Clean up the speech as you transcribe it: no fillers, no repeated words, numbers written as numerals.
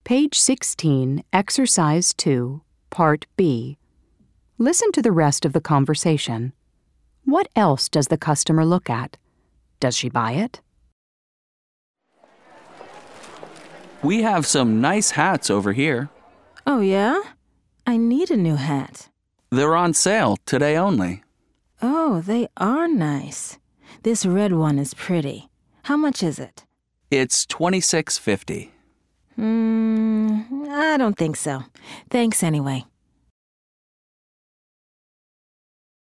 Page 16, Exercise 2, Part B. Listen to the rest of the conversation. What else does the customer look at? Does she buy it? We have some nice hats over here. Oh, yeah? I need a new hat. They're on sale today only. Oh, they are nice. This red one is pretty. How much is it? It's $26.50. I don't think so. Thanks anyway.